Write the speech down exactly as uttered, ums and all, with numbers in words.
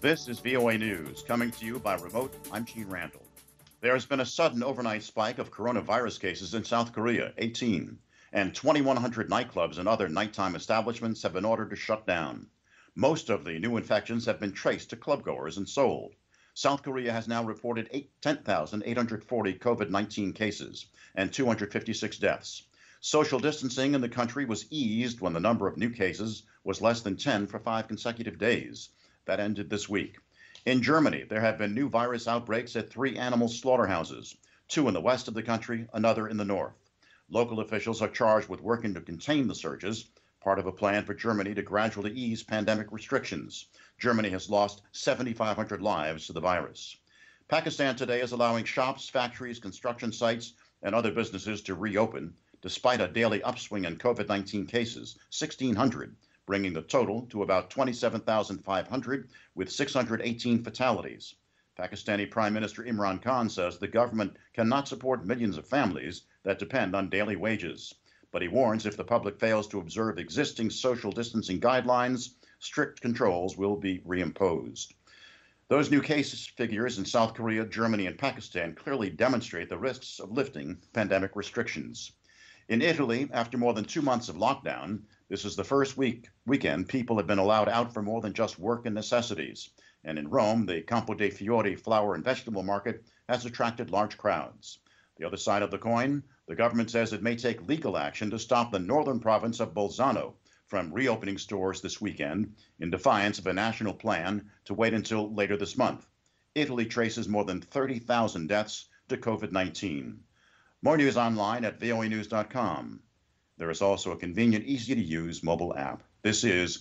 This is V O A News, coming to you by remote. I'm Gene Randall. There has been a sudden overnight spike of coronavirus cases in South Korea, eighteen, and twenty-one hundred nightclubs and other nighttime establishments have been ordered to shut down. Most of the new infections have been traced to clubgoers in Seoul. South Korea has now reported ten thousand eight hundred forty COVID nineteen cases and two hundred fifty-six deaths. Social distancing in the country was eased when the number of new cases was less than ten for five consecutive days. That ended this week. In Germany, there have been new virus outbreaks at three animal slaughterhouses, two in the west of the country, another in the north. Local officials are charged with working to contain the surges, part of a plan for Germany to gradually ease pandemic restrictions. Germany has lost seven thousand five hundred lives to the virus. Pakistan today is allowing shops, factories, construction sites, and other businesses to reopen, despite a daily upswing in COVID nineteen cases, sixteen hundred, bringing the total to about twenty-seven thousand five hundred, with six hundred eighteen fatalities. Pakistani Prime Minister Imran Khan says the government cannot support millions of families that depend on daily wages. But he warns if the public fails to observe existing social distancing guidelines, strict controls will be reimposed. Those new case figures in South Korea, Germany, and Pakistan clearly demonstrate the risks of lifting pandemic restrictions. In Italy, after more than two months of lockdown, this is the first week weekend people have been allowed out for more than just work and necessities. And in Rome, the Campo dei Fiori flower and vegetable market has attracted large crowds. The other side of the coin, the government says it may take legal action to stop the northern province of Bolzano from reopening stores this weekend in defiance of a national plan to wait until later this month. Italy traces more than thirty thousand deaths to COVID nineteen. More news online at voa news dot com. There is also a convenient, easy-to-use mobile app. This is